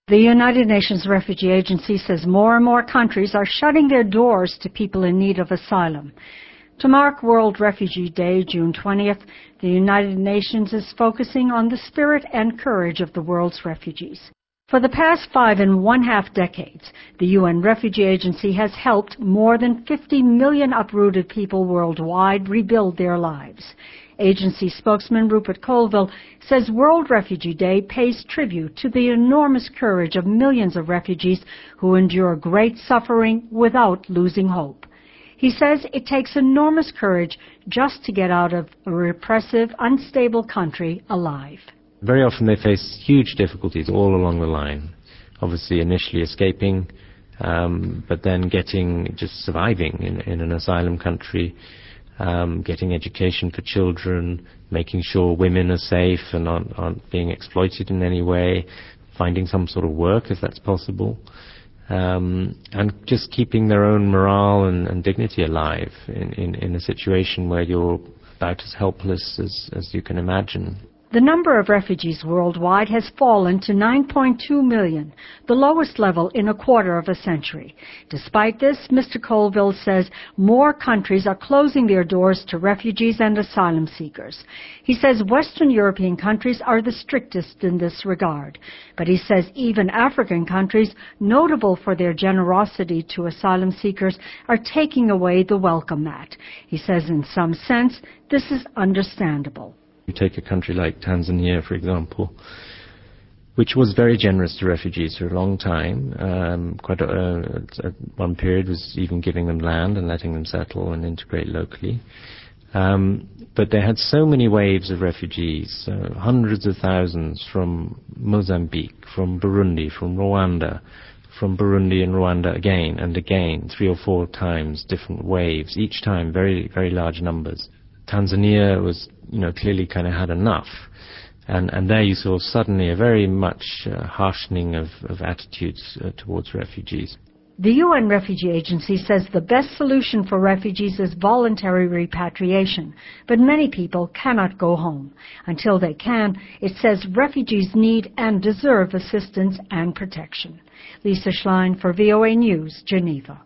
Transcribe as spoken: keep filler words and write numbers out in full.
The United Nations Refugee Agency says more and more countries are shutting their doors to people in need of asylum. To mark World Refugee Day, June twentieth, the United Nations is focusing on the spirit and courage of the world's refugees. For the past five and one-half decades, the U N Refugee Agency has helped more than fifty million uprooted people worldwide rebuild their lives. Agency spokesman Rupert Colville says World Refugee Day pays tribute to the enormous courage of millions of refugees who endure great suffering without losing hope. He says it takes enormous courage just to get out of a repressive, unstable country alive. Very often they face huge difficulties all along the line. Obviously initially escaping, um, but then getting, just surviving in, in an asylum country, um, getting education for children, making sure women are safe and aren't, aren't being exploited in any way, finding some sort of work if that's possible. Um, and just keeping their own morale and, and dignity alive in, in, in a situation where you're about as helpless as, as you can imagine. The number of refugees worldwide has fallen to nine point two million, the lowest level in a quarter of a century. Despite this, Mister Colville says more countries are closing their doors to refugees and asylum seekers. He says Western European countries are the strictest in this regard. But he says even African countries, notable for their generosity to asylum seekers, are taking away the welcome mat. He says in some sense, this is understandable. You take a country like Tanzania, for example, which was very generous to refugees for a long time. Um, quite a, uh, at one period was even giving them land and letting them settle and integrate locally. Um, but they had so many waves of refugees, uh, hundreds of thousands from Mozambique, from Burundi, from Rwanda, from Burundi and Rwanda again and again, three or four times, different waves, each time very, very large numbers. Tanzania was, you know, clearly kind of had enough. And, and there you saw suddenly a very much uh, harshening of, of attitudes uh, towards refugees. The U N Refugee Agency says the best solution for refugees is voluntary repatriation, but many people cannot go home. Until they can, it says refugees need and deserve assistance and protection. Lisa Schlein for V O A News, Geneva.